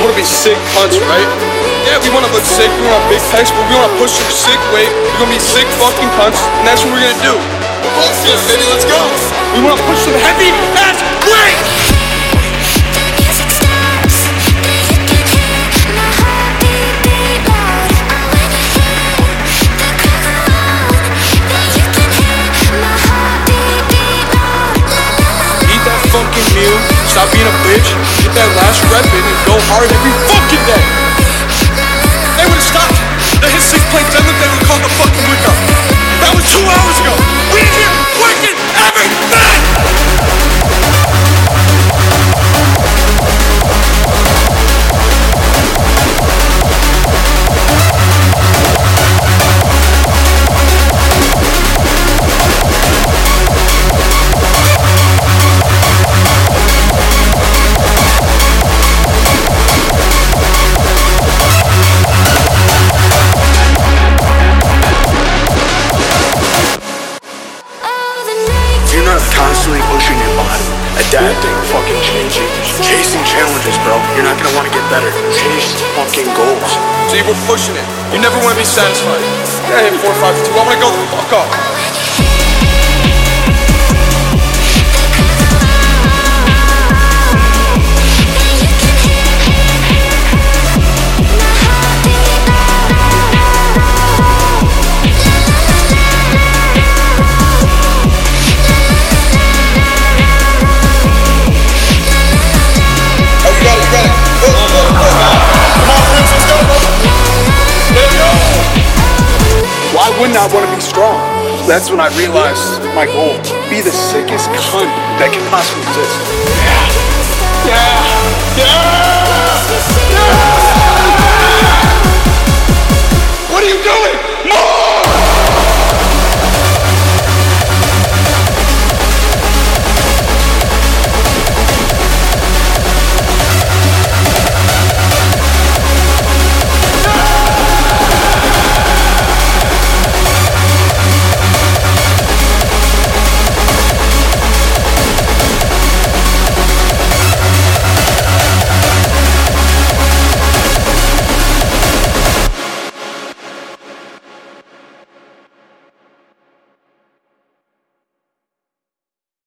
wanna be sick cunts, right? Yeah, we wanna look sick, we want big pecs, but we wanna push some sick weight. We're gonna be sick fucking cunts, and that's what we're gonna do. Fuck yeah, baby, let's go! We wanna push some heavy ass weight! Fucking meal, stop being a bitch, get that last rep in and go hard every fucking day. They would've stopped. They hit 6 plate deadlift, they would've called the fucking wake up. That was 2 hours ago. We in here working every night. You're not constantly pushing your body, adapting, fucking changing, chasing challenges, bro. You're not gonna want to get better. Chase fucking goals. So you were pushing it. You never want to be satisfied. I hit 4, 5, 2. I want to go the fuck up. Why wouldn't I want to be strong? That's when I realized my goal. Be the sickest cunt that can possibly exist. Yeah! Yeah! Yeah!